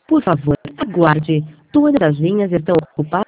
Por favor, aguarde. Todas as linhas estão ocupadas.